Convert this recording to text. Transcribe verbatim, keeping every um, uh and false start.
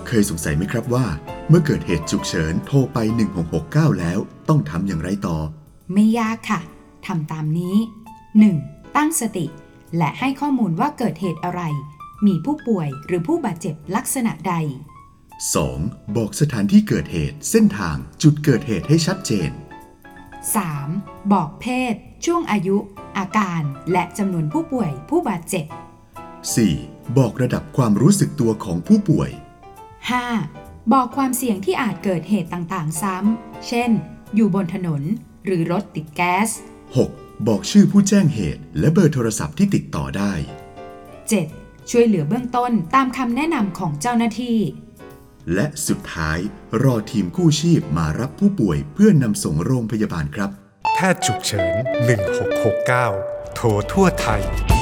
เคยสงสัยไหมครับว่าเมื่อเกิดเหตุฉุกเฉินโทรไปหนึ่งหกหกเก้าแล้วต้องทำอย่างไรต่อไม่ยากค่ะทำตามนี้ หนึ่ง. ตั้งสติและให้ข้อมูลว่าเกิดเหตุอะไรมีผู้ป่วยหรือผู้บาดเจ็บลักษณะใดสอง. บอกสถานที่เกิดเหตุเส้นทางจุดเกิดเหตุให้ชัดเจนสาม. บอกเพศช่วงอายุอาการและจำนวนผู้ป่วยผู้บาดเจ็บสี่. บอกระดับความรู้สึกตัวของผู้ป่วยห้า. บอกความเสี่ยงที่อาจเกิดเหตุต่างๆซ้ำเช่นอยู่บนถนนหรือรถติดแก๊สหก. บอกชื่อผู้แจ้งเหตุและเบอร์โทรศัพท์ที่ติดต่อได้เจ็ด. ช่วยเหลือเบื้องต้นตามคำแนะนำของเจ้าหน้าที่และสุดท้ายรอทีมกู้ชีพมารับผู้ป่วยเพื่อนำส่งโรงพยาบาลครับแพทย์ฉุกเฉินหนึ่งหกหกเก้าโทรทั่วไทย